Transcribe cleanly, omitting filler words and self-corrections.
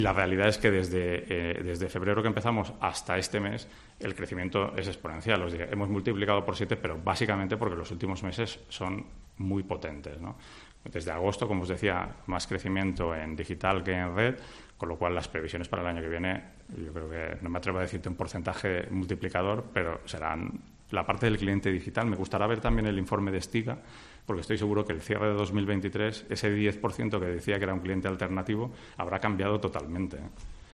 La realidad es que desde febrero que empezamos hasta este mes el crecimiento es exponencial. Os diré, hemos multiplicado por 7, pero básicamente porque los últimos meses son muy potentes, ¿no? Desde agosto, como os decía, más crecimiento en digital que en red, con lo cual las previsiones para el año que viene, yo creo que no me atrevo a decirte un porcentaje multiplicador, pero serán la parte del cliente digital. Me gustará ver también el informe de Estiga, porque estoy seguro que el cierre de 2023, ese 10% que decía que era un cliente alternativo, habrá cambiado totalmente.